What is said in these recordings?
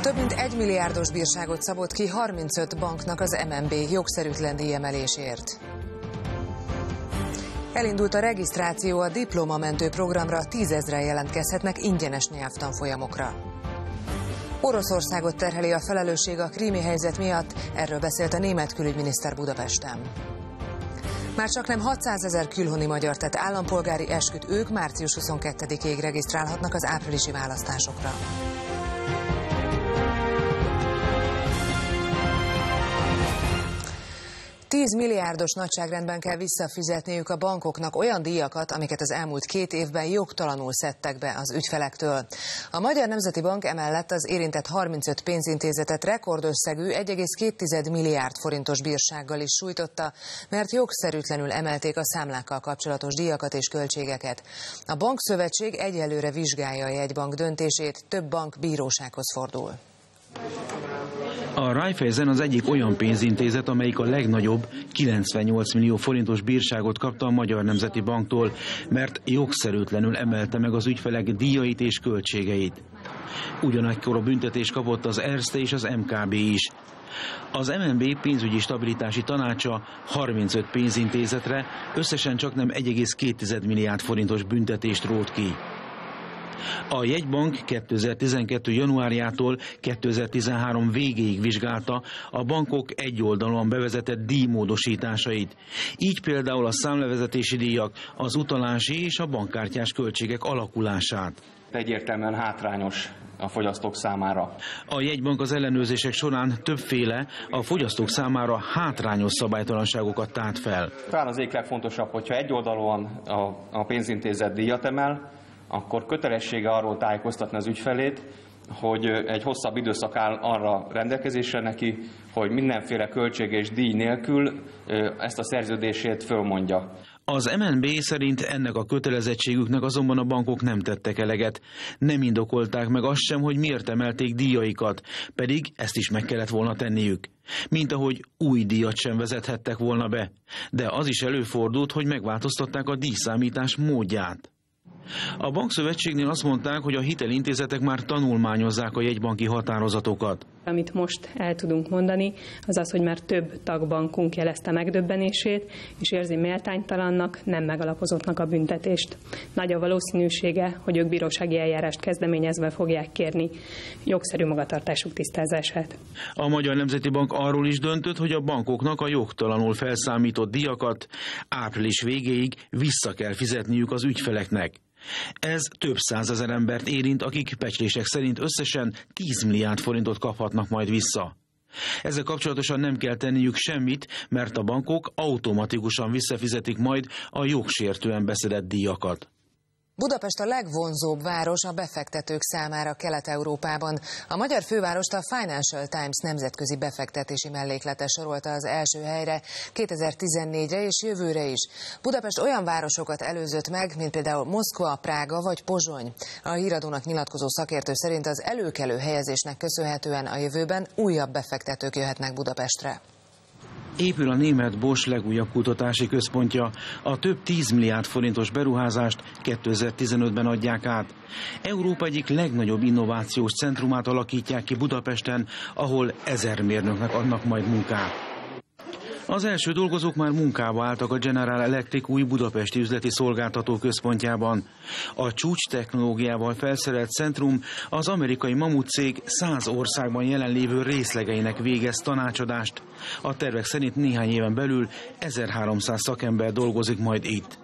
Több mint 1 milliárdos bírságot szabott ki 35 banknak az MNB jogszerűtlen díjemelésért. Elindult a regisztráció a diplomamentő programra, 10 000-en jelentkezhetnek ingyenes nyelvtanfolyamokra. Oroszországot terheli a felelősség a krími helyzet miatt, erről beszélt a német külügyminiszter Budapesten. Már csaknem 600 000 külhoni magyar tett állampolgári esküt, ők március 22-ig regisztrálhatnak az áprilisi választásokra. $10 milliárdos nagyságrendben kell visszafizetniük a bankoknak olyan díjakat, amiket az elmúlt 2 évben jogtalanul szedtek be az ügyfelektől. A Magyar Nemzeti Bank emellett az érintett 35 pénzintézetet rekordösszegű 1,2 milliárd forintos bírsággal is sújtotta, mert jogszerűtlenül emelték a számlákkal kapcsolatos díjakat és költségeket. A bankszövetség egyelőre vizsgálja a jegybank döntését, több bank bírósághoz fordul. A Raiffeisen az egyik olyan pénzintézet, amelyik a legnagyobb 98 millió forintos bírságot kapta a Magyar Nemzeti Banktól, mert jogszerűtlenül emelte meg az ügyfelek díjait és költségeit. Ugyanakkor a büntetés kapott az Erste és az MKB is. Az MNB pénzügyi stabilitási tanácsa 35 pénzintézetre összesen csaknem 1,2 milliárd forintos büntetést rótt ki. A jegybank 2012. januárjától 2013 végéig vizsgálta a bankok egyoldalúan bevezetett díjmódosításait. Így például a számlevezetési díjak, az utalási és a bankkártyás költségek alakulását. Egyértelműen hátrányos a fogyasztók számára. A jegybank az ellenőrzések során többféle, a fogyasztók számára hátrányos szabálytalanságokat tárt fel. Talán az egyik legfontosabb, hogyha egyoldalúan a pénzintézet díjat emel, akkor kötelessége arról tájékoztatni az ügyfelét, hogy egy hosszabb időszak áll arra rendelkezésre neki, hogy mindenféle költség és díj nélkül ezt a szerződését fölmondja. Az MNB szerint ennek a kötelezettségüknek azonban a bankok nem tettek eleget. Nem indokolták meg azt sem, hogy miért emelték díjaikat, pedig ezt is meg kellett volna tenniük. Mint ahogy új díjat sem vezethettek volna be. De az is előfordult, hogy megváltoztatták a díjszámítás módját. A bankszövetségnél azt mondták, hogy a hitelintézetek már tanulmányozzák a jegybanki határozatokat. Amit most el tudunk mondani, az az, hogy már több tagbankunk jelezte megdöbbenését, és érzi méltánytalannak, nem megalapozottnak a büntetést. Nagy a valószínűsége, hogy ők bírósági eljárást kezdeményezve fogják kérni jogszerű magatartásuk tisztázását. A Magyar Nemzeti Bank arról is döntött, hogy a bankoknak a jogtalanul felszámított díjakat április végéig vissza kell fizetniük az ügyfeleknek. Ez több 100 000 embert érint, akik becslések szerint összesen 10 milliárd forintot kaphatnak majd vissza. Ezzel kapcsolatosan nem kell tenniük semmit, mert a bankok automatikusan visszafizetik majd a jogsértően beszedett díjakat. Budapest a legvonzóbb város a befektetők számára Kelet-Európában. A magyar fővárost a Financial Times nemzetközi befektetési melléklete sorolta az első helyre 2014-re és jövőre is. Budapest olyan városokat előzött meg, mint például Moszkva, Prága vagy Pozsony. A híradónak nyilatkozó szakértő szerint az előkelő helyezésnek köszönhetően a jövőben újabb befektetők jöhetnek Budapestre. Épül a német Bosch legújabb kutatási központja. A több 10 milliárd forintos beruházást 2015-ben adják át. Európa egyik legnagyobb innovációs centrumát alakítják ki Budapesten, ahol 1000 mérnöknek adnak majd munkát. Az első dolgozók már munkába álltak a General Electric új budapesti üzleti szolgáltató központjában. A csúcs technológiával felszerelt centrum az amerikai Mamut cég 100 országban jelenlévő részlegeinek végez tanácsadást. A tervek szerint néhány éven belül 1300 szakember dolgozik majd itt.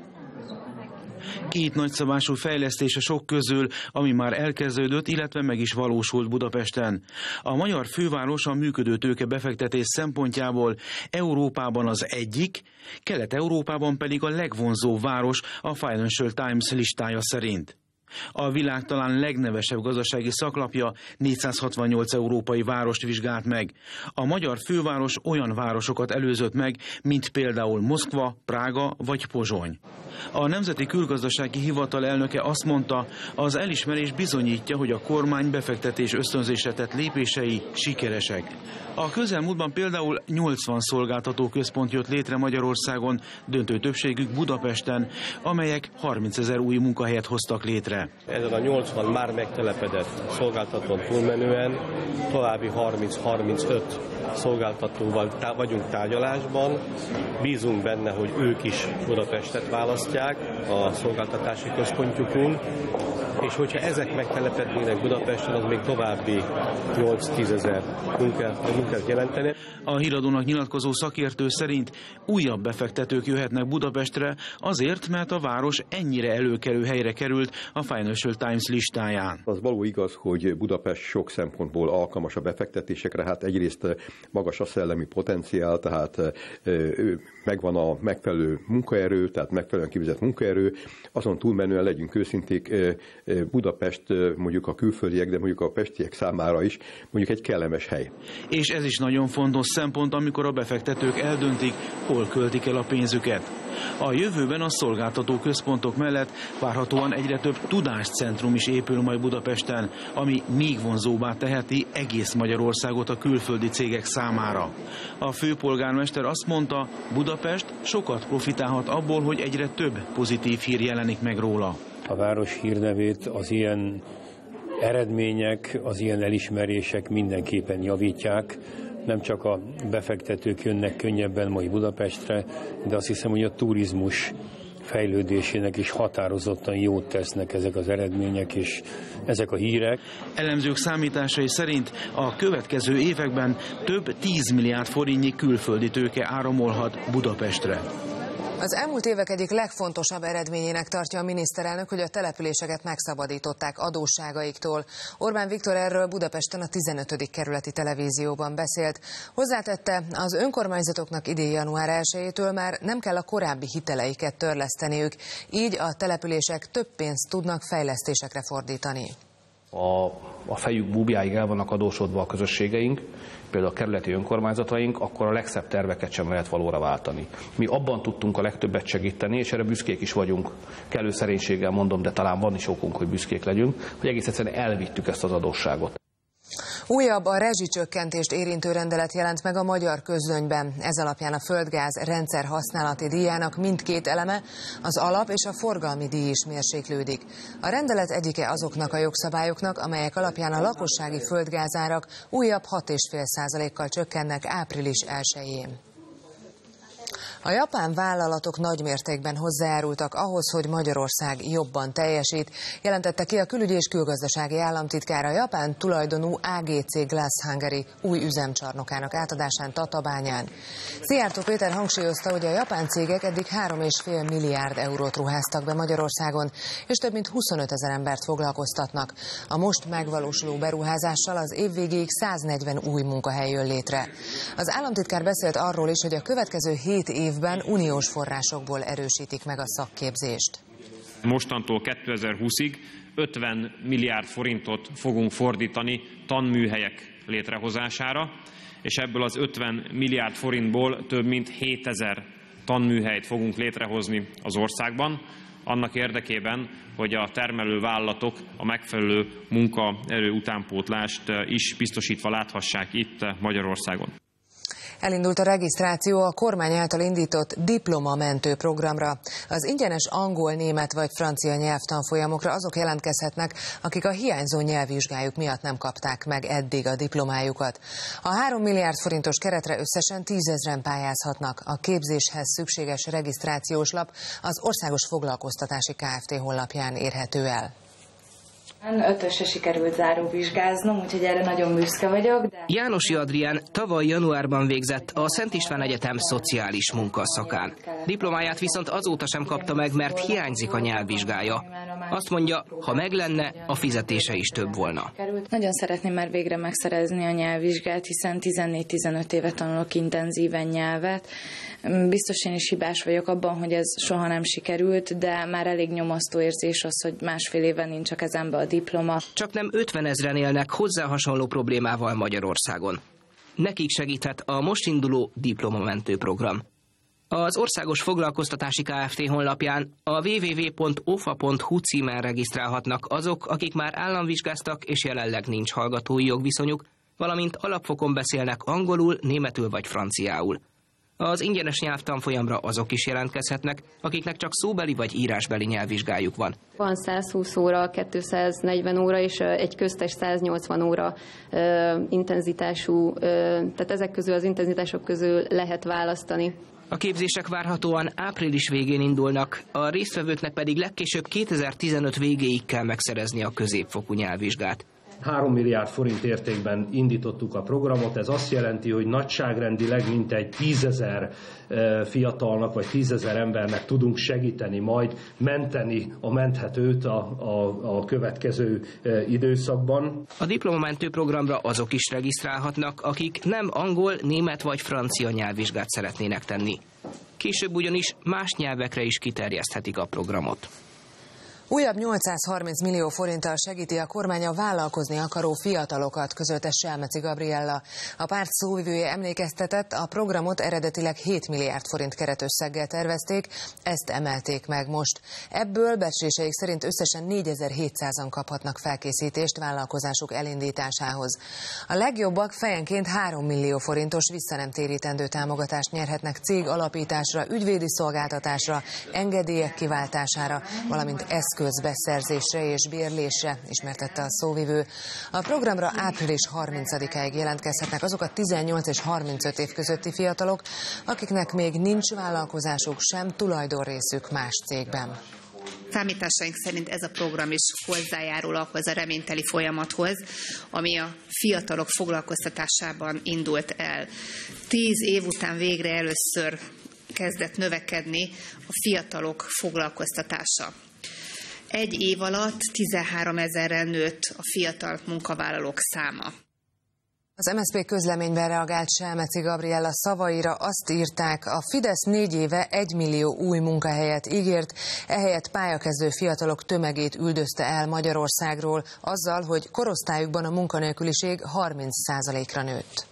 2 nagyszabású fejlesztés a sok közül, ami már elkezdődött, illetve meg is valósult Budapesten. A magyar főváros a működő tőke befektetés szempontjából Európában az egyik, Kelet-Európában pedig a legvonzóbb város a Financial Times listája szerint. A világ talán legnevesebb gazdasági szaklapja 468 európai várost vizsgált meg. A magyar főváros olyan városokat előzött meg, mint például Moszkva, Prága vagy Pozsony. A Nemzeti Külgazdasági Hivatal elnöke azt mondta, az elismerés bizonyítja, hogy a kormány befektetés ösztönzésre tett lépései sikeresek. A közelmúltban például 80 szolgáltató központ jött létre Magyarországon, döntő többségük Budapesten, amelyek 30 000 új munkahelyet hoztak létre. Budapestre. Ezen a 80 már megtelepedett szolgáltatón túlmenően további 30-35 szolgáltatóval vagyunk tárgyalásban. Bízunk benne, hogy ők is Budapestet választják a szolgáltatási központjukul, és hogyha ezek megtelepednének Budapesten, az még további 8-10 ezer munkát jelentene. A Híradónak nyilatkozó szakértő szerint újabb befektetők jöhetnek Budapestre azért, mert a város ennyire előkelő helyre került a Financial Times listáján. Az való igaz, hogy Budapest sok szempontból alkalmas a befektetésekre, hát egyrészt magas a szellemi potenciál, tehát megvan a megfelelő munkaerő, tehát megfelelően kifizett munkaerő, azon túlmenően legyünk őszinték, Budapest mondjuk a külföldiek, de mondjuk a pestiek számára is mondjuk egy kellemes hely. És ez is nagyon fontos szempont, amikor a befektetők eldöntik, hol költik el a pénzüket. A jövőben a szolgáltató központok mellett várhatóan egyre több tudáscentrum is épül majd Budapesten, ami még vonzóbbá teheti egész Magyarországot a külföldi cégek számára. A főpolgármester azt mondta, Budapest sokat profitálhat abból, hogy egyre több pozitív hír jelenik meg róla. A város hírnevét az ilyen eredmények, az ilyen elismerések mindenképpen javítják. Nem csak a befektetők jönnek könnyebben majd Budapestre, de azt hiszem, hogy a turizmus fejlődésének is határozottan jót tesznek ezek az eredmények és ezek a hírek. Elemzők számításai szerint a következő években több 10 milliárd forintnyi külföldi tőke áramolhat Budapestre. Az elmúlt évek egyik legfontosabb eredményének tartja a miniszterelnök, hogy a településeket megszabadították adósságaiktól. Orbán Viktor erről Budapesten a 15. kerületi televízióban beszélt. Hozzátette, az önkormányzatoknak idén január 1-től már nem kell a korábbi hiteleiket törleszteniük, így a települések több pénzt tudnak fejlesztésekre fordítani. A fejük búbjáig el vannak adósodva a közösségeink, például a kerületi önkormányzataink, akkor a legszebb terveket sem lehet valóra váltani. Mi abban tudtunk a legtöbbet segíteni, és erre büszkék is vagyunk, kellő szerénységgel mondom, de talán van is okunk, hogy büszkék legyünk, hogy egész egyszerűen elvittük ezt az adósságot. Újabb a rezsicsökkentést érintő rendelet jelent meg a magyar közlönyben. Ez alapján a földgáz rendszer használati díjának mindkét eleme, az alap és a forgalmi díj is mérséklődik. A rendelet egyike azoknak a jogszabályoknak, amelyek alapján a lakossági földgázárak újabb 6,5%-kal csökkennek április 1-én. A japán vállalatok nagymértékben hozzájárultak ahhoz, hogy Magyarország jobban teljesít, jelentette ki a külügyi és külgazdasági államtitkár a japán tulajdonú AGC Glass Hungary új üzemcsarnokának átadásán Tatabányán. Szijjártó Péter hangsúlyozta, hogy a japán cégek eddig 3,5 milliárd eurót ruháztak be Magyarországon, és több mint 25 000 embert foglalkoztatnak. A most megvalósuló beruházással az év végéig 140 új munkahely jön létre. Az államtitkár beszélt arról is, hogy a következő 7 évben uniós forrásokból erősítik meg a szakképzést. Mostantól 2020-ig 50 milliárd forintot fogunk fordítani tanműhelyek létrehozására, és ebből az 50 milliárd forintból több mint 7000 tanműhelyt fogunk létrehozni az országban, annak érdekében, hogy a termelő vállalatok a megfelelő munkaerő utánpótlást is biztosítva láthassák itt Magyarországon. Elindult a regisztráció a kormány által indított diplomamentő programra. Az ingyenes angol, német vagy francia nyelvtanfolyamokra azok jelentkezhetnek, akik a hiányzó nyelvvizsgájuk miatt nem kapták meg eddig a diplomájukat. A 3 milliárd forintos keretre összesen 10 000-en pályázhatnak. A képzéshez szükséges regisztrációs lap az Országos Foglalkoztatási Kft. Honlapján érhető el. 5-ösre sikerült záróvizsgáznom, úgyhogy erre nagyon büszke vagyok. De... Jánosi Adrián tavaly januárban végzett a Szent István Egyetem szociális munkaszakán. Diplomáját viszont azóta sem kapta meg, mert hiányzik a nyelvvizsgája. Azt mondja, ha meg lenne, a fizetése is több volna. Nagyon szeretném már végre megszerezni a nyelvvizsgát, hiszen 14-15 éve tanulok intenzíven nyelvet. Biztos én is hibás vagyok abban, hogy ez soha nem sikerült, de már elég nyomasztó érzés az, hogy másfél éve nincs a kezembe a diploma. Csak nem 50 000 élnek hozzá hasonló problémával Magyarországon. Nekik segíthet a most induló diplomamentő program. Az Országos Foglalkoztatási Kft. Honlapján a www.ofa.hu címen regisztrálhatnak azok, akik már államvizsgáztak és jelenleg nincs hallgatói jogviszonyuk, valamint alapfokon beszélnek angolul, németül vagy franciául. Az ingyenes nyelvtanfolyamra azok is jelentkezhetnek, akiknek csak szóbeli vagy írásbeli nyelvvizsgájuk van. Van 120 óra, 240 óra és egy köztes 180 óra intenzitású, tehát ezek közül az intenzitások közül lehet választani. A képzések várhatóan április végén indulnak, a résztvevőknek pedig legkésőbb 2015 végéig kell megszerezni a középfokú nyelvvizsgát. 3 milliárd forint értékben indítottuk a programot, ez azt jelenti, hogy nagyságrendileg mintegy 10 000 fiatalnak vagy 10 000 embernek tudunk segíteni, majd menteni a menthetőt a következő időszakban. A diplomamentő programra azok is regisztrálhatnak, akik nem angol, német vagy francia nyelvvizsgát szeretnének tenni. Később ugyanis más nyelvekre is kiterjeszthetik a programot. Újabb 830 millió forinttal segíti a kormány a vállalkozni akaró fiatalokat, közölte Selmeci Gabriella. A párt szóvivője emlékeztetett, a programot eredetileg 7 milliárd forint keretösszeggel tervezték, ezt emelték meg most. Ebből becsléseik szerint összesen 4700-an kaphatnak felkészítést vállalkozásuk elindításához. A legjobbak fejenként 3 millió forintos visszanemtérítendő támogatást nyerhetnek cég alapításra, ügyvédi szolgáltatásra, engedélyek kiváltására, valamint eszközbeszerzésre és bérlésre, ismertette a szóvivő. A programra április 30-áig jelentkezhetnek azok a 18 és 35 év közötti fiatalok, akiknek még nincs vállalkozásuk sem tulajdonrészük más cégben. Számításaink szerint ez a program is hozzájárul ahhoz a reményteli folyamathoz, ami a fiatalok foglalkoztatásában indult el. 10 év után végre először kezdett növekedni a fiatalok foglalkoztatása. Egy év alatt 13 000-rel nőtt a fiatal munkavállalók száma. Az MSZP közleményben reagált Selmeci Gabriella szavaira, azt írták, a Fidesz 4 éve 1 millió új munkahelyet ígért, ehelyett pályakezdő fiatalok tömegét üldözte el Magyarországról, azzal, hogy korosztályukban a munkanélküliség 30%-ra nőtt.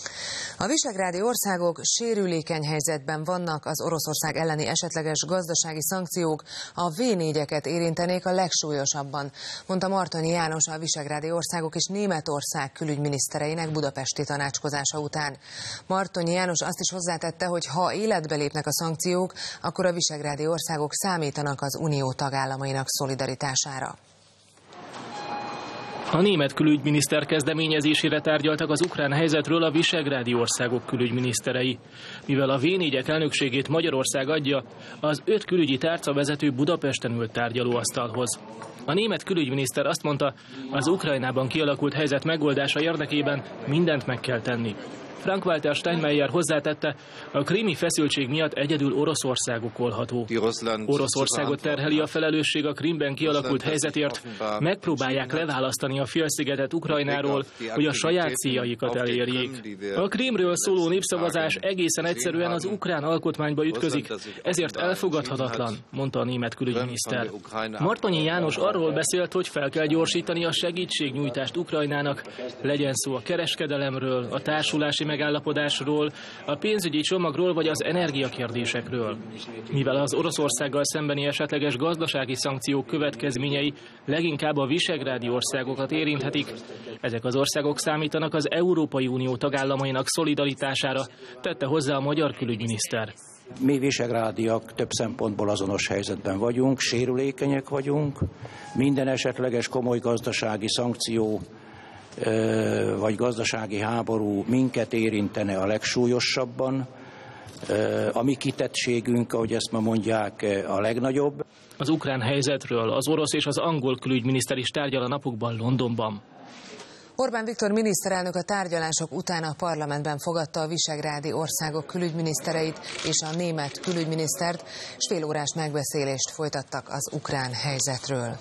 A visegrádi országok sérülékeny helyzetben vannak, az Oroszország elleni esetleges gazdasági szankciók a V4-eket érintenék a legsúlyosabban, mondta Martonyi János a visegrádi országok és Németország külügyminisztereinek budapesti tanácskozása után. Martonyi János azt is hozzátette, hogy ha életbe lépnek a szankciók, akkor a visegrádi országok számítanak az unió tagállamainak szolidaritására. A német külügyminiszter kezdeményezésére tárgyaltak az ukrán helyzetről a visegrádi országok külügyminiszterei. Mivel a V4-ek elnökségét Magyarország adja, az 5 külügyi tárcavezető Budapesten ült tárgyalóasztalhoz. A német külügyminiszter azt mondta, az Ukrajnában kialakult helyzet megoldása érdekében mindent meg kell tenni. Frank-Walter Steinmeier hozzátette, a krími feszültség miatt egyedül Oroszország okolható. Oroszországot terheli a felelősség a Krímben kialakult helyzetért, megpróbálják leválasztani a félszigetet Ukrajnáról, hogy a saját céljaikat elérjék. A Krímről szóló népszavazás egészen egyszerűen az ukrán alkotmányba ütközik, ezért elfogadhatatlan, mondta a német külügyminiszter. Martonyi János arról beszélt, hogy fel kell gyorsítani a segítségnyújtást Ukrajnának, legyen szó a kereskedelemről, a társulási megállapodásról, a pénzügyi csomagról vagy az energiakérdésekről. Mivel az Oroszországgal szembeni esetleges gazdasági szankciók következményei leginkább a visegrádi országokat érinthetik, ezek az országok számítanak az Európai Unió tagállamainak szolidaritására, tette hozzá a magyar külügyminiszter. Mi visegrádiak több szempontból azonos helyzetben vagyunk, sérülékenyek vagyunk, minden esetleges komoly gazdasági szankció vagy gazdasági háború minket érintene a legsúlyosabban. A mi kitettségünk, ahogy ezt ma mondják, a legnagyobb. Az ukrán helyzetről az orosz és az angol külügyminiszter is tárgyal a napokban Londonban. Orbán Viktor miniszterelnök a tárgyalások után a parlamentben fogadta a visegrádi országok külügyminisztereit és a német külügyminisztert, és félórás megbeszélést folytattak az ukrán helyzetről.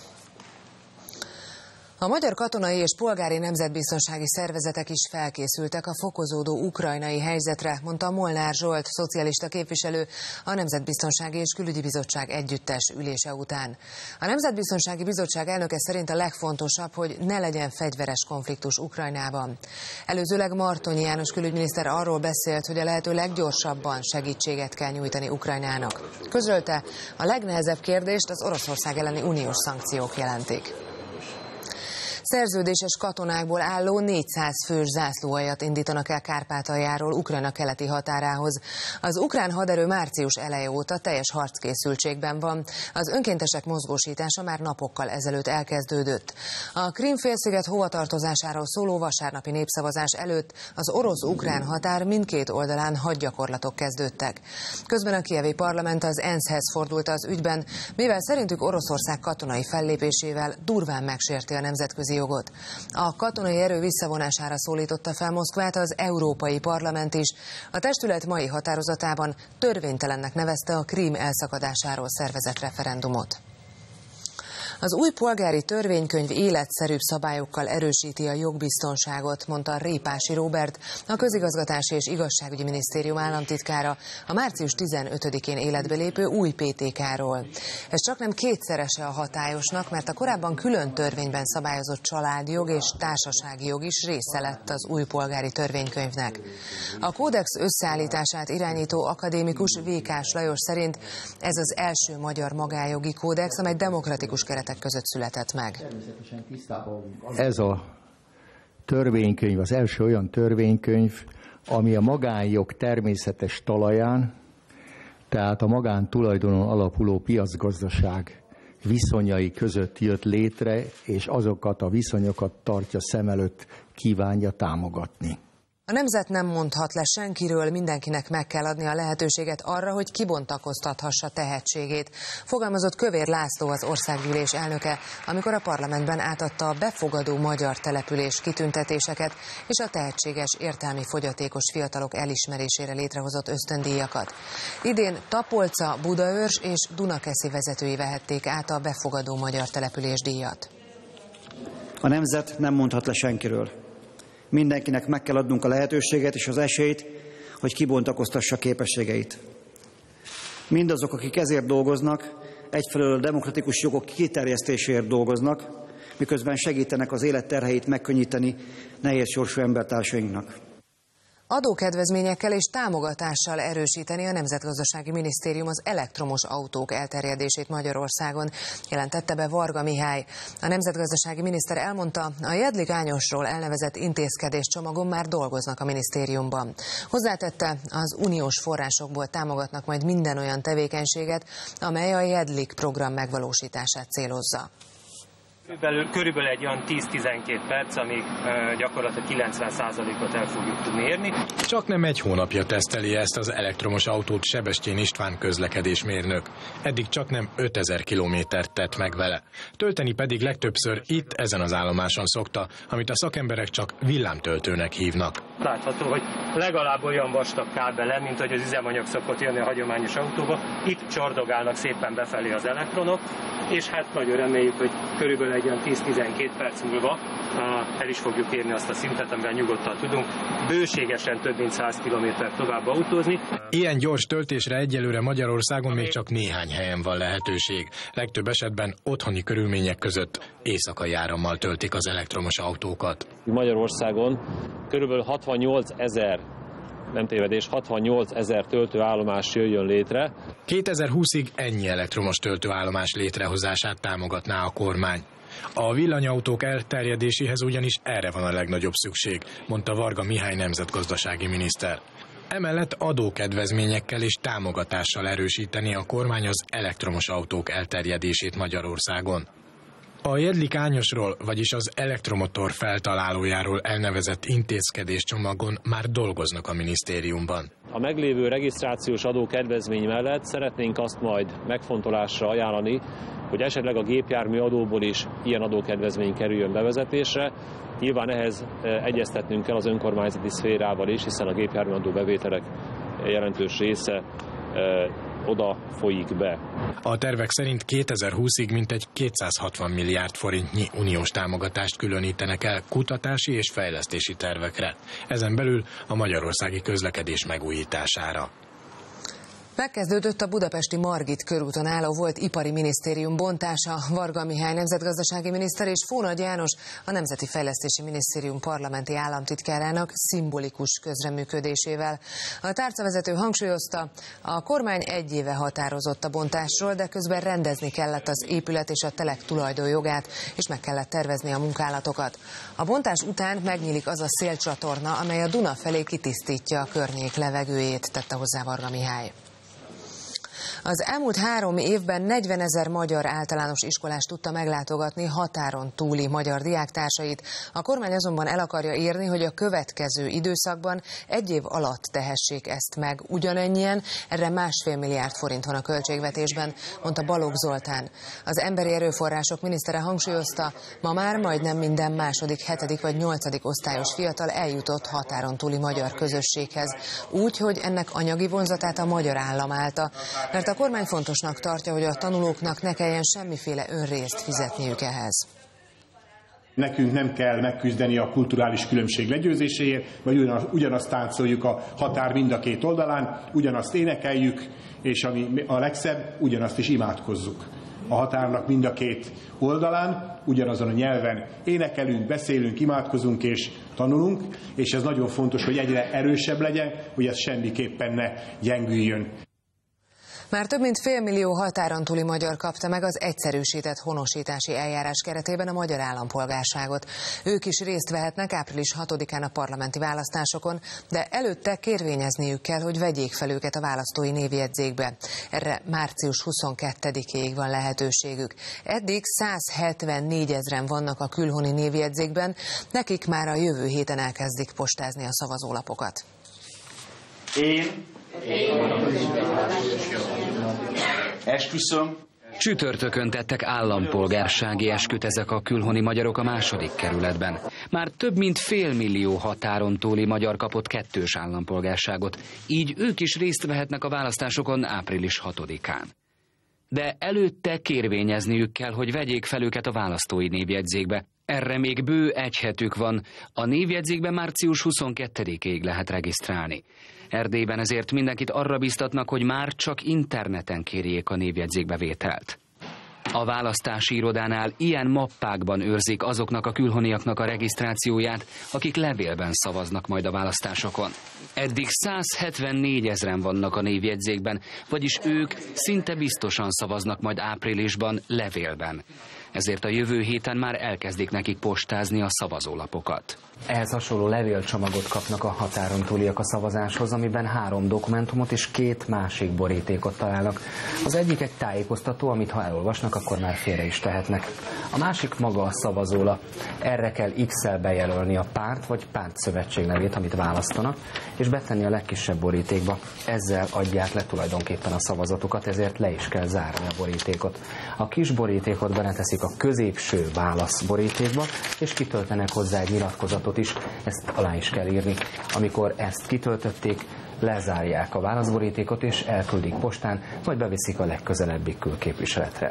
A magyar katonai és polgári nemzetbiztonsági szervezetek is felkészültek a fokozódó ukrajnai helyzetre, mondta Molnár Zsolt, szocialista képviselő a Nemzetbiztonsági és Külügyi Bizottság együttes ülése után. A Nemzetbiztonsági Bizottság elnöke szerint a legfontosabb, hogy ne legyen fegyveres konfliktus Ukrajnában. Előzőleg Martonyi János külügyminiszter arról beszélt, hogy a lehető leggyorsabban segítséget kell nyújtani Ukrajnának. Közölte, a legnehezebb kérdést az Oroszország elleni uniós szankciók jelentik. Szerződéses katonákból álló 400 fős zászlóaljat indítanak el Kárpátaljáról Ukrajna keleti határához. Az ukrán haderő március eleje óta teljes harckészültségben van. Az önkéntesek mozgósítása már napokkal ezelőtt elkezdődött. A Krím-félsziget hovatartozásáról szóló vasárnapi népszavazás előtt az orosz-ukrán határ mindkét oldalán hadgyakorlatok kezdődtek. Közben a kijevi parlament az ENSZ-hez fordult az ügyben, mivel szerintük Oroszország katonai fellépésével durván megsérti a nemzetközi jogot. A katonai erő visszavonására szólította fel Moszkvát az Európai Parlament is. A testület mai határozatában törvénytelennek nevezte a Krím elszakadásáról szervezett referendumot. Az új polgári törvénykönyv életszerűbb szabályokkal erősíti a jogbiztonságot, mondta Répási Róbert, a Közigazgatási és Igazságügyi Minisztérium államtitkára a március 15-én életbe lépő új PTK-ról. Ez csaknem kétszerese a hatályosnak, mert a korábban külön törvényben szabályozott családjog és társasági jog is része lett az új polgári törvénykönyvnek. A kódex összeállítását irányító akadémikus Vékás Lajos szerint ez az első magyar magájogi kódex, amely demokratikus keretek között született meg. Ez a törvénykönyv az első olyan törvénykönyv, ami a magánjog természetes talaján, tehát a magántulajdonon alapuló piacgazdaság viszonyai között jött létre, és azokat a viszonyokat tartja szem előtt, kívánja támogatni. A nemzet nem mondhat le senkiről, mindenkinek meg kell adni a lehetőséget arra, hogy kibontakoztathassa tehetségét, fogalmazott Kövér László, az országgyűlés elnöke, amikor a parlamentben átadta a befogadó magyar település kitüntetéseket és a tehetséges értelmi fogyatékos fiatalok elismerésére létrehozott ösztöndíjakat. Idén Tapolca, Budaörs és Dunakeszi vezetői vehették át a befogadó magyar település díjat. A nemzet nem mondhat le senkiről. Mindenkinek meg kell adnunk a lehetőséget és az esélyt, hogy kibontakoztassa képességeit. Mindazok, akik ezért dolgoznak, egyfelől a demokratikus jogok kiterjesztéséért dolgoznak, miközben segítenek az élet terheit megkönnyíteni nehéz sorsú embertársainknak. Adókedvezményekkel és támogatással erősíteni a Nemzetgazdasági Minisztérium az elektromos autók elterjedését Magyarországon, jelentette be Varga Mihály. A nemzetgazdasági miniszter elmondta, a Jedlik Ányosról elnevezett intézkedéscsomagon már dolgoznak a minisztériumban. Hozzátette, az uniós forrásokból támogatnak majd minden olyan tevékenységet, amely a Jedlik program megvalósítását célozza. Körülbelül egy olyan 10-12 perc, amíg gyakorlatilag 90%-ot el fogjuk tudni érni. Csak nem egy hónapja teszteli ezt az elektromos autót Sebestyén István közlekedésmérnök. Eddig csak nem 5000 kilométert tett meg vele. Tölteni pedig legtöbbször itt, ezen az állomáson szokta, amit a szakemberek csak villámtöltőnek hívnak. Látható, hogy legalább olyan vastag kábele, mint hogy az üzemanyag szokott jönni a hagyományos autóba. Itt csordogálnak szépen befelé az elektronok, és hát nagyon reméljük, hogy körülbelül egy olyan 10-12 perc múlva el is fogjuk érni azt a szintet, amivel nyugodtan tudunk bőségesen több mint 100 kilométer tovább autózni. Ilyen gyors töltésre egyelőre Magyarországon még csak néhány helyen van lehetőség. Legtöbb esetben otthoni körülmények között éjszakai árammal töltik az elektromos autókat. Magyarországon körülbelül 68 000 töltőállomás jöjjön létre. 2020-ig ennyi elektromos töltőállomás létrehozását támogatná a kormány. A villanyautók elterjedéséhez ugyanis erre van a legnagyobb szükség, mondta Varga Mihály nemzetgazdasági miniszter. Emellett adókedvezményekkel és támogatással erősíteni a kormány az elektromos autók elterjedését Magyarországon. A Jedlik Ányosról, vagyis az elektromotor feltalálójáról elnevezett intézkedéscsomagon már dolgoznak a minisztériumban. A meglévő regisztrációs adókedvezmény mellett szeretnénk azt majd megfontolásra ajánlani, hogy esetleg a gépjármű adóból is ilyen adókedvezmény kerüljön bevezetésre. Nyilván ehhez egyeztetnünk kell az önkormányzati szférával is, hiszen a gépjármű adó bevételek jelentős része oda folyik be. A tervek szerint 2020-ig mintegy 260 milliárd forintnyi uniós támogatást különítenek el kutatási és fejlesztési tervekre. Ezen belül a magyarországi közlekedés megújítására. Megkezdődött a budapesti Margit körúton álló volt ipari minisztérium bontása. Varga Mihály nemzetgazdasági miniszter és Fónagy János, a Nemzeti Fejlesztési Minisztérium parlamenti államtitkárának szimbolikus közreműködésével. A tárcavezető hangsúlyozta, a kormány egy éve határozott a bontásról, de közben rendezni kellett az épület és a telek tulajdonjogát, és meg kellett tervezni a munkálatokat. A bontás után megnyílik az a szélcsatorna, amely a Duna felé kitisztítja a környék levegőjét, tette hozzá Varga Mihály. Az elmúlt 3 évben 40 000 magyar általános iskolás tudta meglátogatni határon túli magyar diáktársait. A kormány azonban el akarja érni, hogy a következő időszakban 1 év alatt tehessék ezt meg. Ugyanennyien, erre 1,5 milliárd forint van a költségvetésben, mondta Balogh Zoltán. Az emberi erőforrások minisztere hangsúlyozta, ma már majdnem minden 2., 7. vagy 8. osztályos fiatal eljutott határon túli magyar közösséghez. Úgy, hogy ennek anyagi vonzatát a magyar állam állta, mert a kormány fontosnak tartja, hogy a tanulóknak ne kelljen semmiféle önrészt fizetniük ehhez. Nekünk nem kell megküzdeni a kulturális különbség legyőzéséért, vagy ugyanazt táncoljuk a határ mind a két oldalán, ugyanazt énekeljük, és ami a legszebb, ugyanazt is imádkozzuk. A határnak mind a két oldalán, ugyanazon a nyelven énekelünk, beszélünk, imádkozunk és tanulunk, és ez nagyon fontos, hogy egyre erősebb legyen, hogy ez semmiképpen ne gyengüljön. Már több mint 500 000 határon túli magyar kapta meg az egyszerűsített honosítási eljárás keretében a magyar állampolgárságot. Ők is részt vehetnek április 6-án a parlamenti választásokon, de előtte kérvényezniük kell, hogy vegyék fel őket a választói névjegyzékbe. Erre március 22-ig van lehetőségük. Eddig 174 000 vannak a külhoni névjegyzékben, nekik már a jövő héten elkezdik postázni a szavazólapokat. Esküszöm. Csütörtökön tettek állampolgársági esküt ezek a külhoni magyarok a 2. kerületben. Már több mint 500 000 határon túli magyar kapott 2. állampolgárságot, így ők is részt vehetnek a választásokon április 6-án. De előtte kérvényezniük kell, hogy vegyék fel őket a választói névjegyzékbe. Erre még bő 1 hetük van, a névjegyzékben március 22-ig lehet regisztrálni. Erdélyben ezért mindenkit arra biztatnak, hogy már csak interneten kérjék a névjegyzékbevételt. A választási irodánál ilyen mappákban őrzik azoknak a külhoniaknak a regisztrációját, akik levélben szavaznak majd a választásokon. Eddig 174 000 vannak a névjegyzékben, vagyis ők szinte biztosan szavaznak majd áprilisban levélben. Ezért a jövő héten már elkezdik nekik postázni a szavazólapokat. Ehhez hasonló levélcsomagot kapnak a határon túliak a szavazáshoz, amiben 3 dokumentumot és 2 másik borítékot találnak. Az egyik egy tájékoztató, amit ha elolvasnak, akkor már félre is tehetnek. A másik maga a szavazólap. Erre kell X-el bejelölni a párt vagy pártszövetség nevét, amit választanak, és betenni a legkisebb borítékba. Ezzel adják le tulajdonképpen a szavazatokat, ezért le is kell zárni a borítékot. A kis borítékot beleteszik a középső válaszborítékba, és kitöltenek hozzá egy nyilatkozatot is, ezt alá is kell írni. Amikor ezt kitöltötték, lezárják a válaszborítékot és elküldik postán, vagy beviszik a legközelebbi külképviseletre.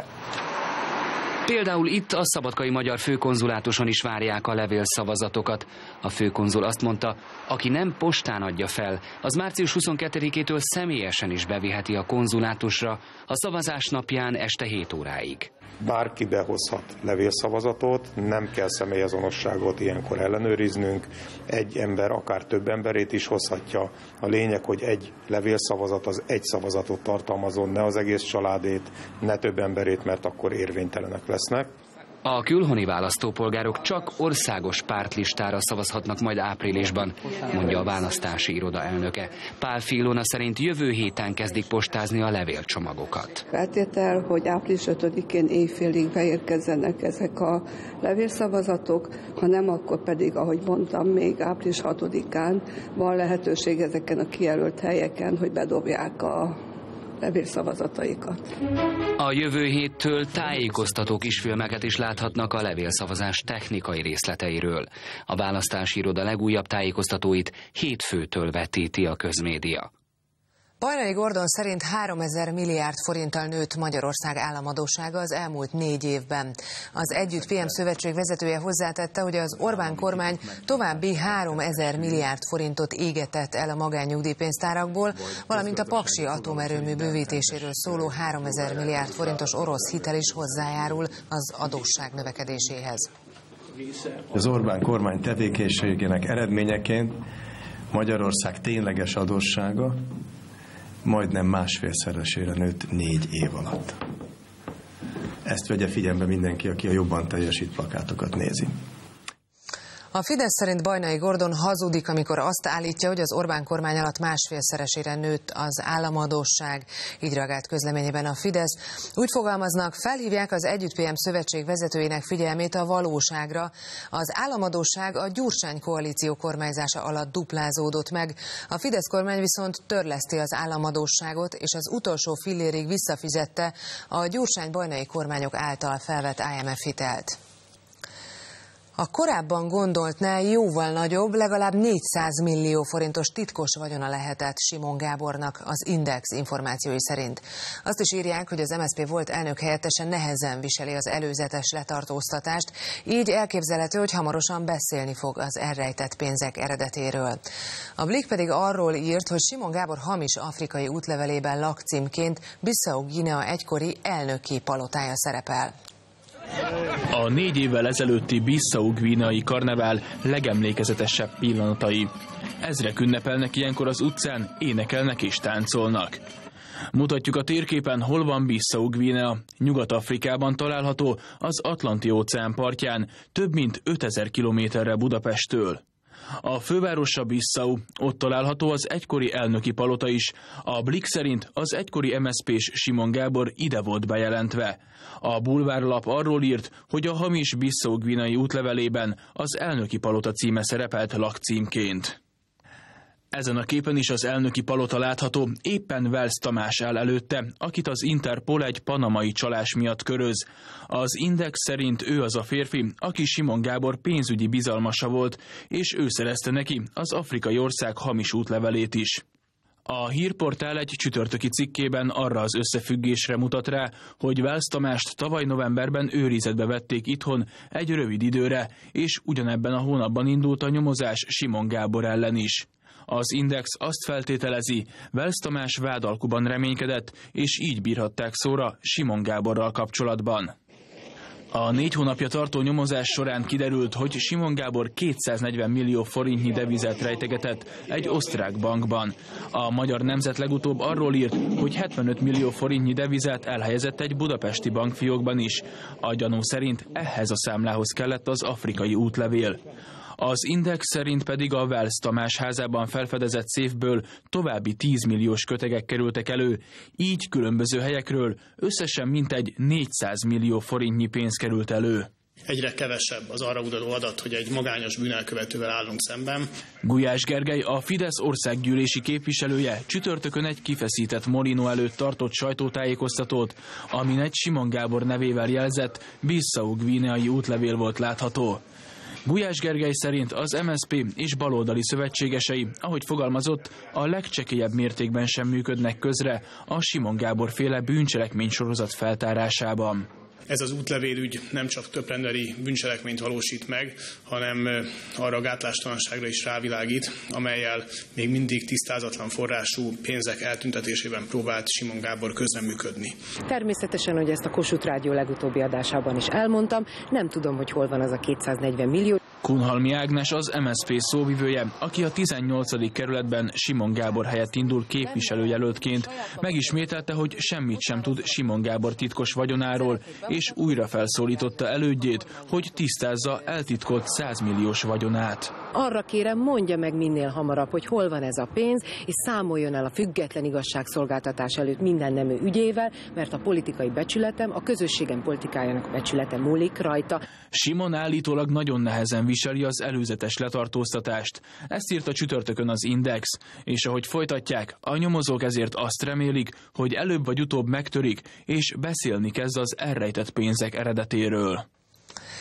Például itt a szabadkai magyar főkonzulátuson is várják a levélszavazatokat. A főkonzul azt mondta, aki nem postán adja fel, az március 22-től személyesen is beviheti a konzulátusra a szavazás napján este 7 óráig. Bárki behozhat levélszavazatot, nem kell személyazonosságot ilyenkor ellenőriznünk, egy ember akár több emberét is hozhatja. A lényeg, hogy egy levélszavazat az egy szavazatot tartalmazon, ne az egész családét, ne több emberét, mert akkor érvénytelenek lesznek. A külhoni választópolgárok csak országos pártlistára szavazhatnak majd áprilisban, mondja a választási iroda elnöke. Pál Filona szerint jövő héten kezdik postázni a levélcsomagokat. Feltétel, hogy április 5-én éjfélig beérkezzenek ezek a levélszavazatok, ha nem, akkor pedig, ahogy mondtam, még április 6-án van lehetőség ezeken a kijelölt helyeken, hogy bedobják a levélszavazataikat. A jövő héttől tájékoztató kisfilmeket is láthatnak a levélszavazás technikai részleteiről. A választási iroda legújabb tájékoztatóit hétfőtől vetíti a közmédia. Bajnai Gordon szerint 3000 milliárd forinttal nőtt Magyarország államadóssága az elmúlt 4 évben. Az Együtt PM szövetség vezetője hozzátette, hogy az Orbán kormány további 3000 milliárd forintot égetett el a magánnyugdíjpénztárakból, valamint a Paksi atomerőmű bővítéséről szóló 3000 milliárd forintos orosz hitel is hozzájárul az adósság növekedéséhez. Az Orbán kormány tevékenységének eredményeként Magyarország tényleges adóssága majdnem 1,5-szeresére nőtt 4 év alatt. Ezt vegye figyelembe mindenki, aki a Jobban teljesít plakátokat nézi. A Fidesz szerint Bajnai Gordon hazudik, amikor azt állítja, hogy az Orbán kormány alatt 1,5-szeresére nőtt az államadósság. Így reagált közleményében a Fidesz. Úgy fogalmaznak, felhívják az Együtt PM szövetség vezetőinek figyelmét a valóságra. Az államadósság a Gyurcsány koalíció kormányzása alatt duplázódott meg. A Fidesz kormány viszont törleszti az államadósságot, és az utolsó fillérig visszafizette a Gyurcsány-Bajnai kormányok által felvett IMF hitelt. A korábban gondoltnál jóval nagyobb, legalább 400 millió forintos titkos vagyona lehetett Simon Gábornak az Index információi szerint. Azt is írják, hogy az MSZP volt elnök helyettese nehezen viseli az előzetes letartóztatást, így elképzelhető, hogy hamarosan beszélni fog az elrejtett pénzek eredetéről. A Blick pedig arról írt, hogy Simon Gábor hamis afrikai útlevelében lakcímként Bissau-Guinea egykori elnöki palotája szerepel. A 4 évvel ezelőtti Bissau-Guineai karnevál legemlékezetesebb pillanatai. Ezrek ünnepelnek ilyenkor az utcán, énekelnek és táncolnak. Mutatjuk a térképen, hol van Bissau-Guinea. Nyugat-Afrikában található, az Atlanti-óceán partján, több mint 5000 kilométerre Budapesttől. A fővárosa Bissau, ott található az egykori elnöki palota is. A Blick szerint az egykori MSZP-s Simon Gábor ide volt bejelentve. A bulvárlap arról írt, hogy a hamis Bissau-Guineai útlevelében az elnöki palota címe szerepelt lakcímként. Ezen a képen is az elnöki palota látható, éppen Wells Tamás áll előtte, akit az Interpol egy panamai csalás miatt köröz. Az Index szerint ő az a férfi, aki Simon Gábor pénzügyi bizalmasa volt, és ő szerezte neki az afrikai ország hamis útlevelét is. A hírportál egy csütörtöki cikkében arra az összefüggésre mutat rá, hogy Wells Tamást tavaly novemberben őrizetbe vették itthon egy rövid időre, és ugyanebben a hónapban indult a nyomozás Simon Gábor ellen is. Az Index azt feltételezi, Wells Tamás vádalkuban reménykedett, és így bírhatták szóra Simon Gáborral kapcsolatban. A 4 hónapja tartó nyomozás során kiderült, hogy Simon Gábor 240 millió forintnyi devizát rejtegetett egy osztrák bankban. A Magyar Nemzet legutóbb arról írt, hogy 75 millió forintnyi devizát elhelyezett egy budapesti bankfiókban is. A gyanú szerint ehhez a számlához kellett az afrikai útlevél. Az Index szerint pedig a Wells Tamás házában felfedezett széfből további 10 milliós kötegek kerültek elő, így különböző helyekről összesen mintegy 400 millió forintnyi pénz került elő. Egyre kevesebb az arra utaló adat, hogy egy magányos bűnelkövetővel állunk szemben. Gulyás Gergely, a Fidesz országgyűlési képviselője csütörtökön egy kifeszített Molino előtt tartott sajtótájékoztatót, amin egy Simon Gábor nevével jelzett Bissau-Guineai útlevél volt látható. Gulyás Gergely szerint az MSZP és baloldali szövetségesei, ahogy fogalmazott, a legcsekélyebb mértékben sem működnek közre a Simon Gábor féle bűncselekmény sorozat feltárásában. Ez az útlevélügy nem csak többrendbeli bűncselekményt valósít meg, hanem arra a gátlástalanságra is rávilágít, amellyel még mindig tisztázatlan forrású pénzek eltüntetésében próbált Simon Gábor közreműködni. Természetesen, hogy ezt a Kossuth Rádió legutóbbi adásában is elmondtam, nem tudom, hogy hol van az a 240 millió. Kunhalmi Ágnes az MSZP szóvivője, aki a 18. kerületben Simon Gábor helyett indul képviselőjelöltként, megismételte, hogy semmit sem tud Simon Gábor titkos vagyonáról, és újra felszólította elődjét, hogy tisztázza eltitkolt 100 milliós vagyonát. Arra kérem, mondja meg minél hamarabb, hogy hol van ez a pénz, és számoljon el a független igazságszolgáltatás előtt minden nemű ügyével, mert a politikai becsületem, a közösségem politikájának becsülete múlik rajta. Simon állítólag nagyon nehezen viseli az előzetes letartóztatást. Ezt írta csütörtökön az Index, és ahogy folytatják, a nyomozók ezért azt remélik, hogy előbb vagy utóbb megtörik, és beszélni kezd az elrejtett pénzek eredetéről.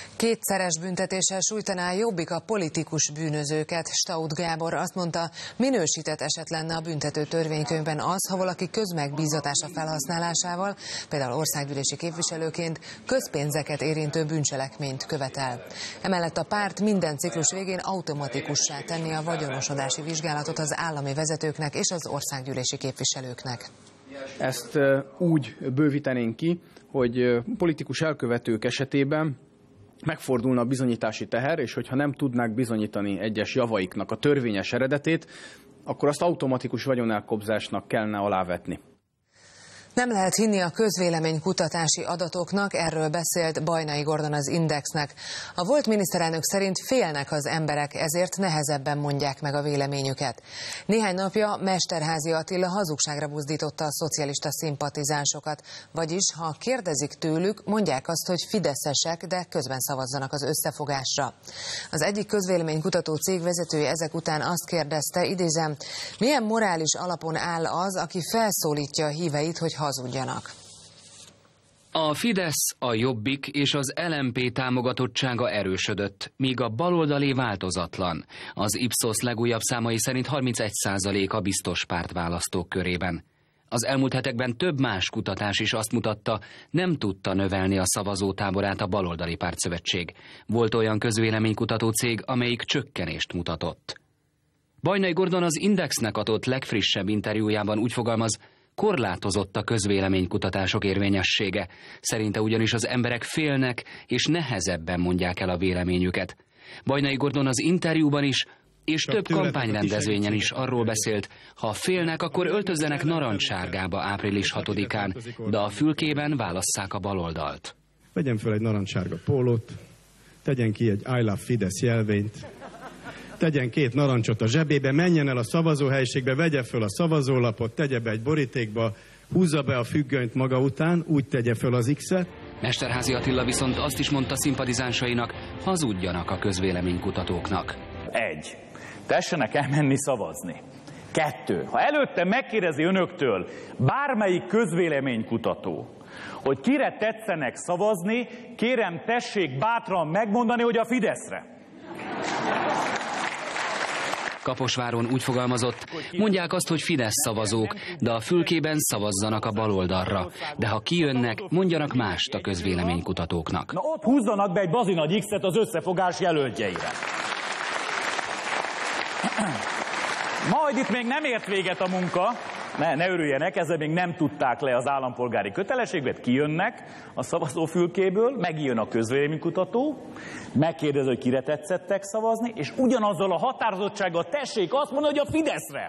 Kétszeres büntetéssel sújtaná a Jobbik a politikus bűnözőket. Staudt Gábor azt mondta, minősített eset lenne a büntető törvénykönyvben az, ha valaki közmegbízatása felhasználásával, például országgyűlési képviselőként közpénzeket érintő bűncselekményt követel. Emellett a párt minden ciklus végén automatikussá tenni a vagyonosodási vizsgálatot az állami vezetőknek és az országgyűlési képviselőknek. Ezt úgy bővítenénk ki, hogy politikus elkövetők esetében megfordulna a bizonyítási teher, és hogyha nem tudnák bizonyítani egyes javaiknak a törvényes eredetét, akkor azt automatikus vagyonelkobzásnak kellene alávetni. Nem lehet hinni a közvéleménykutatási adatoknak, erről beszélt Bajnai Gordon az Indexnek. A volt miniszterelnök szerint félnek az emberek, ezért nehezebben mondják meg a véleményüket. Néhány napja Mesterházy Attila hazugságra buzdította a szocialista szimpatizánsokat, vagyis ha kérdezik tőlük, mondják azt, hogy fideszesek, de közben szavazzanak az összefogásra. Az egyik közvéleménykutató cég vezetője ezek után azt kérdezte, idézem, milyen morális alapon áll az, aki felszólítja a híveit, hogy hazudjanak. A Fidesz, a Jobbik és az LMP támogatottsága erősödött, míg a baloldali változatlan. Az Ipsos legújabb számai szerint 31% a biztos párt választók körében. Az elmúlt hetekben több más kutatás is azt mutatta, nem tudta növelni a szavazótáborát a baloldali pártszövetség. Volt olyan közvéleménykutató cég, amelyik csökkenést mutatott. Bajnai Gordon az Indexnek adott legfrissebb interjújában úgy fogalmaz, korlátozott a közvéleménykutatások érvényessége. Szerinte ugyanis az emberek félnek és nehezebben mondják el a véleményüket. Bajnai Gordon az interjúban is, és több kampányrendezvényen is arról beszélt, ha félnek, akkor öltözzenek narancssárgába április 6-án, de a fülkében válasszák a baloldalt. Vegyen föl egy narancssárga pólót, tegyen ki egy I love Fidesz jelvényt, tegyen 2 narancsot a zsebébe, menjen el a szavazóhelyiségbe, vegye föl a szavazólapot, tegye be egy borítékba, húzza be a függönyt maga után, úgy tegye föl az X-et. Mesterházy Attila viszont azt is mondta szimpatizánsainak, hazudjanak a közvéleménykutatóknak. 1. Tessenek elmenni szavazni. 2. Ha előtte megkérdezi önöktől bármelyik közvéleménykutató, hogy kire tetszenek szavazni, kérem tessék bátran megmondani, hogy a Fideszre. Kaposváron úgy fogalmazott, mondják azt, hogy Fidesz szavazók, de a fülkében szavazzanak a baloldalra. De ha kijönnek, mondjanak mást a közvéleménykutatóknak. Na ott húzzanak be egy bazinagy X-et az összefogás jelöltjeire. Majd itt még nem ért véget a munka, ne örüljenek, ezzel még nem tudták le az állampolgári kötelességet, kijönnek a szavazófülkéből, megjön a közvéleménykutató, megkérdezi, hogy kire tetszettek szavazni, és ugyanazzal a határozottsággal tessék azt mondani, hogy a Fideszre.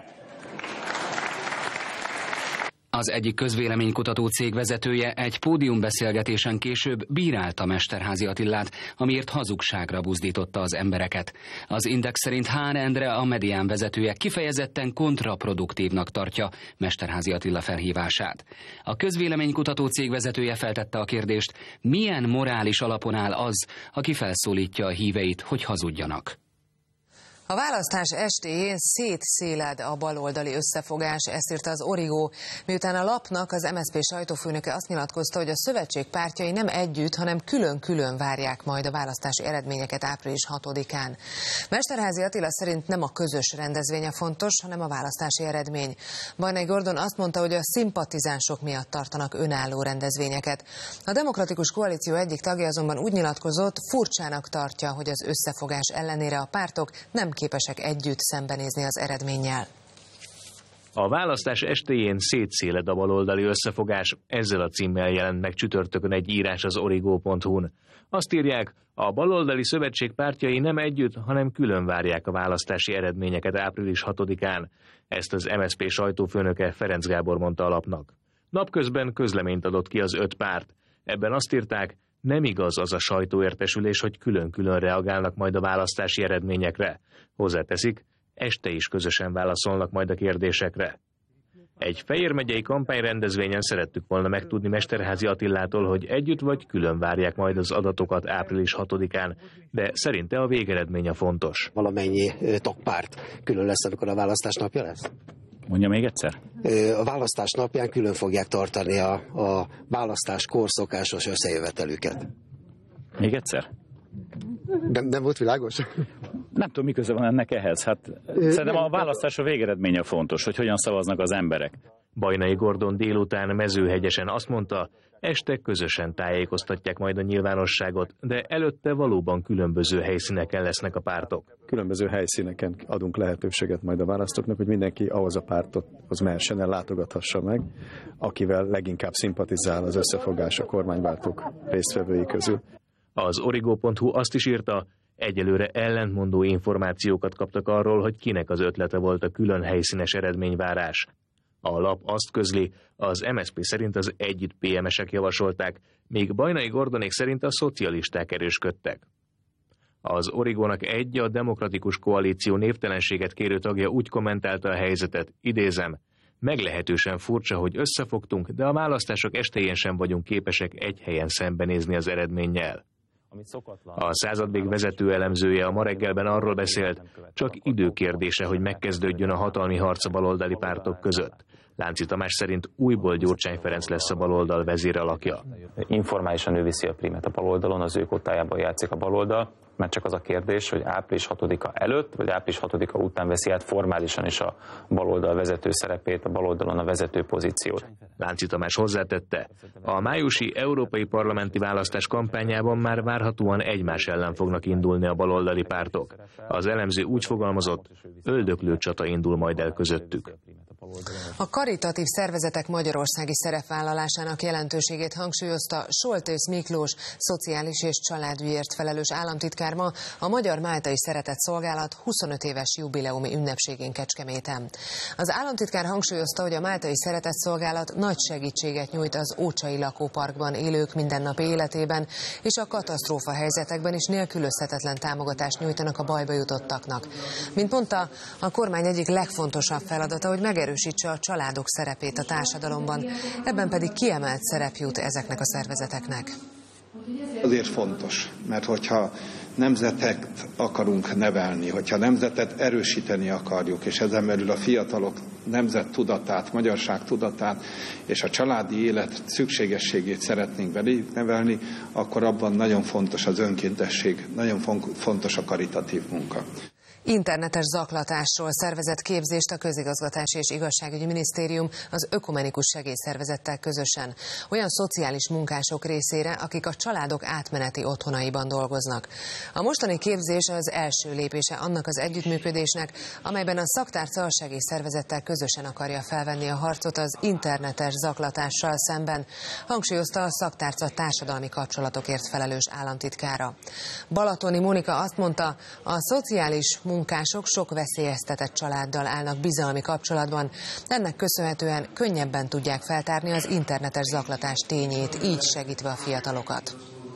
Az egyik közvéleménykutató cég vezetője egy pódiumbeszélgetésen később bírálta Mesterházy Attilát, amiért hazugságra buzdította az embereket. Az Index szerint Hán Endre, a Medián vezetője kifejezetten kontraproduktívnak tartja Mesterházy Attila felhívását. A közvéleménykutató cég vezetője feltette a kérdést, milyen morális alapon áll az, aki felszólítja a híveit, hogy hazudjanak. A választás estéjén szétszéled a baloldali összefogás, ezt írta az Origo, miután a lapnak az MSZP sajtófőnöke azt nyilatkozta, hogy a szövetség pártjai nem együtt, hanem külön-külön várják majd a választási eredményeket április 6-án. Mesterházy Attila szerint nem a közös rendezvény a fontos, hanem a választási eredmény. Bajnai Gordon azt mondta, hogy a szimpatizánsok miatt tartanak önálló rendezvényeket. A Demokratikus Koalíció egyik tagja azonban úgy nyilatkozott, furcsának tartja, hogy az összefogás ellenére a pártok nem képesek együtt szembenézni az eredménnyel. A választás estéjén szétszéled a baloldali összefogás, ezzel a címmel jelent meg csütörtökön egy írás az origo.hu-n. Azt írják, a baloldali szövetség pártjai nem együtt, hanem külön várják a választási eredményeket április 6-án. Ezt az MSZP sajtófőnöke Ferenc Gábor mondta a lapnak. Napközben közleményt adott ki az 5 párt. Ebben azt írták, nem igaz az a sajtóértesülés, hogy külön-külön reagálnak majd a választási eredményekre. Hozzáteszik, este is közösen válaszolnak majd a kérdésekre. Egy Fejér megyei kampányrendezvényen szerettük volna megtudni Mesterházy Attilától, hogy együtt vagy külön várják majd az adatokat április 6-án, de szerinte a végeredmény a fontos. Valamennyi tagpárt külön lesz, amikor a választás napja lesz? Mondja még egyszer. A választás napján külön fogják tartani a választáskor szokásos összejövetelüket. Még egyszer? Nem volt világos? Nem tudom, mi köze van ennek ehhez. Hát szerintem a választás a végeredménye fontos, hogy hogyan szavaznak az emberek. Bajnai Gordon délután Mezőhegyesen azt mondta, este közösen tájékoztatják majd a nyilvánosságot, de előtte valóban különböző helyszíneken lesznek a pártok. Különböző helyszíneken adunk lehetőséget majd a választóknak, hogy mindenki ahhoz a párthoz mehessen el, látogathassa meg, akivel leginkább szimpatizál az összefogás a kormányváltók résztvevői közül. Az Origo.hu azt is írta, egyelőre ellentmondó információkat kaptak arról, hogy kinek az ötlete volt a külön helyszínes eredményvárás. A lap azt közli, az MSZP szerint az Együtt PM-esek javasolták, míg Bajnai Gordonék szerint a szocialisták erősködtek. Az Origónak a Demokratikus Koalíció névtelenséget kérő tagja úgy kommentálta a helyzetet, idézem, meglehetősen furcsa, hogy összefogtunk, de a választások estéjén sem vagyunk képesek egy helyen szembenézni az eredménnyel. A századvég vezető elemzője a Ma reggelben arról beszélt, csak időkérdése, hogy megkezdődjön a hatalmi harc a baloldali pártok között. Lánci Tamás szerint újból Gyurcsány Ferenc lesz a baloldal vezéralakja. Informálisan ő viszi a primet a baloldalon, az ő kottájában játszik a baloldal, mert csak az a kérdés, hogy április 6-a előtt, vagy április 6-a után veszi át formálisan is a baloldal vezető szerepét, a baloldalon a vezető pozíciót. Lánci Tamás hozzátette, a májusi európai parlamenti választás kampányában már várhatóan egymás ellen fognak indulni a baloldali pártok. Az elemző úgy fogalmazott, öldöklő csata indul majd el közöttük. A karitatív szervezetek magyarországi szerepvállalásának jelentőségét hangsúlyozta Soltész Miklós, szociális és családügyért felelős államtitkár ma a Magyar Máltai Szeretett Szolgálat 25 éves jubileumi ünnepségén Kecskeméten. Az államtitkár hangsúlyozta, hogy a Máltai Szeretett Szolgálat nagy segítséget nyújt az ócsai lakóparkban élők mindennapi életében, és a katasztrófa helyzetekben is nélkülözhetetlen támogatást nyújtanak a bajba jutottaknak. Mint mondta, a kormány egyik legfontosabb feladata, hogy megerősítse a családok szerepét a társadalomban, ebben pedig kiemelt szerep jut ezeknek a szervezeteknek. Azért fontos, mert hogyha nemzetet akarunk nevelni, hogyha nemzetet erősíteni akarjuk, és ezen belül a fiatalok nemzet tudatát, magyarság tudatát és a családi élet szükségességét szeretnénk nevelni, akkor abban nagyon fontos az önkéntesség, nagyon fontos a karitatív munka. Internetes zaklatásról szervezett képzést a Közigazgatási és Igazságügyi Minisztérium az ökumenikus segélyszervezettel közösen. Olyan szociális munkások részére, akik a családok átmeneti otthonaiban dolgoznak. A mostani képzés az első lépése annak az együttműködésnek, amelyben a szaktárca a segélyszervezettel közösen akarja felvenni a harcot az internetes zaklatással szemben, hangsúlyozta a szaktárca társadalmi kapcsolatokért felelős államtitkára. Balatoni Mónika azt mondta, a szociális munkások sok veszélyeztetett családdal állnak bizalmi kapcsolatban, ennek köszönhetően könnyebben tudják feltárni az internetes zaklatás tényét, így segítve a fiatalokat.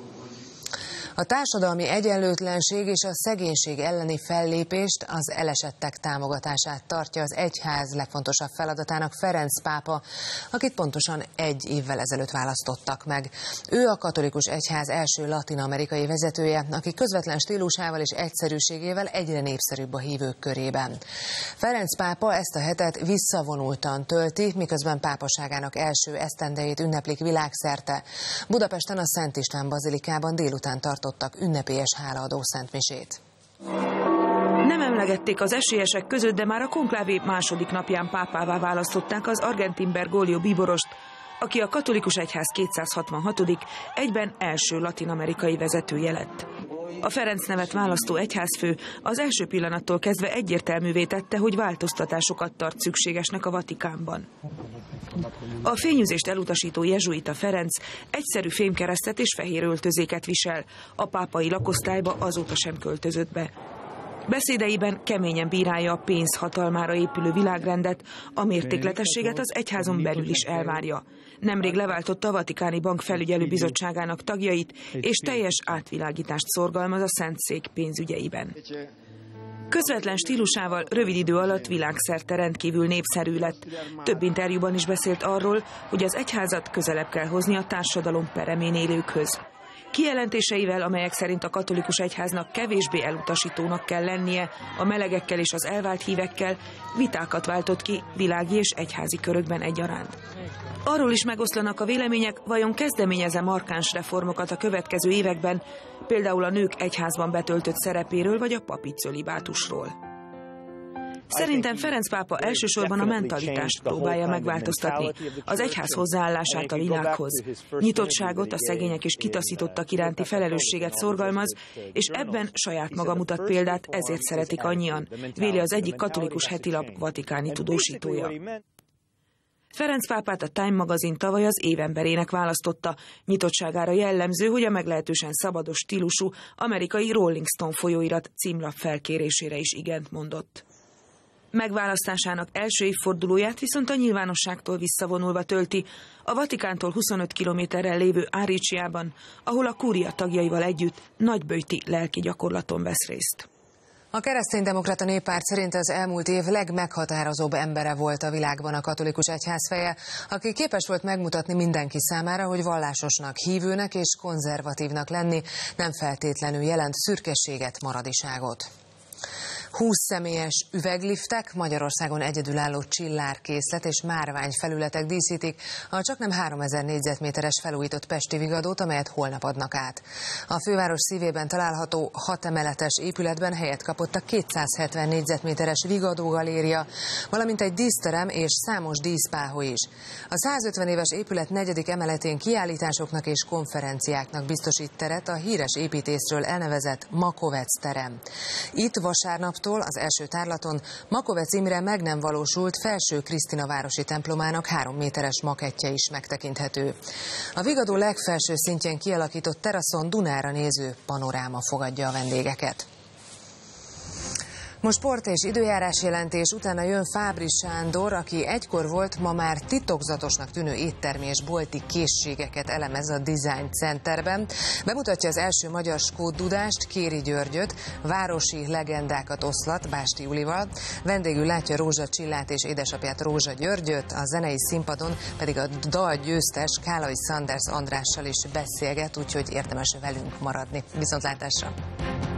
A társadalmi egyenlőtlenség és a szegénység elleni fellépést, az elesettek támogatását tartja az egyház legfontosabb feladatának Ferenc pápa, akit pontosan 1 évvel ezelőtt választottak meg. Ő a katolikus egyház első latin-amerikai vezetője, aki közvetlen stílusával és egyszerűségével egyre népszerűbb a hívők körében. Ferenc pápa ezt a hetet visszavonultan tölti, miközben pápaságának első esztendejét ünneplik világszerte. Budapesten a Szent István bazilikában délután tartottak ünnepélyes hálaadó szentmisét. Nem emlegették az esélyesek között, de már a konklávé második napján pápává választották az argentin Bergoglio bíborost, aki a katolikus egyház 266. egyben első latin-amerikai vezetője lett. A Ferenc nevet választó egyházfő az első pillanattól kezdve egyértelművé tette, hogy változtatásokat tart szükségesnek a Vatikánban. A fényűzést elutasító jezsuita Ferenc egyszerű fémkeresztet és fehér öltözéket visel, a pápai lakosztályba azóta sem költözött be. Beszédeiben keményen bírálja a pénz hatalmára épülő világrendet, a mértékletességet az egyházon belül is elvárja. Nemrég leváltotta a Vatikáni Bank felügyelő bizottságának tagjait, és teljes átvilágítást szorgalmaz a Szentszék pénzügyeiben. Közvetlen stílusával rövid idő alatt világszerte rendkívül népszerű lett. Több interjúban is beszélt arról, hogy az egyházat közelebb kell hozni a társadalom peremén élőkhöz. Kijelentéseivel, amelyek szerint a katolikus egyháznak kevésbé elutasítónak kell lennie a melegekkel és az elvált hívekkel, vitákat váltott ki világi és egyházi körökben egyaránt. Arról is megoszlanak a vélemények, vajon kezdeményez-e markáns reformokat a következő években, például a nők egyházban betöltött szerepéről vagy a papi cölibátusról. Szerintem Ferenc pápa elsősorban a mentalitást próbálja megváltoztatni, az egyház hozzáállását a világhoz. Nyitottságot, a szegények és kitaszítottak iránti felelősséget szorgalmaz, és ebben saját maga mutat példát, ezért szeretik annyian, véli az egyik katolikus hetilap vatikáni tudósítója. Ferenc pápát a Time magazin tavaly az évemberének választotta. Nyitottságára jellemző, hogy a meglehetősen szabados stílusú amerikai Rolling Stone folyóirat címlap felkérésére is igent mondott. Megválasztásának első évfordulóját viszont a nyilvánosságtól visszavonulva tölti, a Vatikántól 25 kilométerrel lévő Aricciában, ahol a kúria tagjaival együtt nagyböjti lelki gyakorlaton vesz részt. A Kereszténydemokrata Néppárt szerint az elmúlt év legmeghatározóbb embere volt a világban a katolikus egyház feje, aki képes volt megmutatni mindenki számára, hogy vallásosnak, hívőnek és konzervatívnak lenni nem feltétlenül jelent szürkességet, maradiságot. 20 személyes üvegliftek, Magyarországon egyedülálló csillárkészlet és márványfelületek díszítik a csaknem 3000 négyzetméteres felújított pesti Vigadót, amelyet holnap adnak át. A főváros szívében található 6 emeletes épületben helyet kapott a 270 négyzetméteres Vigadó galéria, valamint egy díszterem és számos díszpáholy is. A 150 éves épület 4. emeletén kiállításoknak és konferenciáknak biztosít teret a híres építészről elnevezett Makovec terem. Itt vasárnap az első tárlaton Makovec Imre meg nem valósult Felső Krisztina városi templomának 3 méteres makettje is megtekinthető. A Vigadó legfelső szintjén kialakított teraszon Dunára néző panoráma fogadja a vendégeket. Most sport és időjárás jelentés, utána jön Fábri Sándor, aki egykor volt, ma már titokzatosnak tűnő éttermi és bolti készségeket elemez a Design Centerben. Bemutatja az első magyar skótdudást, Kéri Györgyöt, városi legendákat oszlat Básti Julival, vendégül látja Rózsa Csillát és édesapját Rózsa Györgyöt, a zenei színpadon pedig a dal győztes Kálai Sanders Andrással is beszélget, úgyhogy érdemes velünk maradni. Viszontlátásra!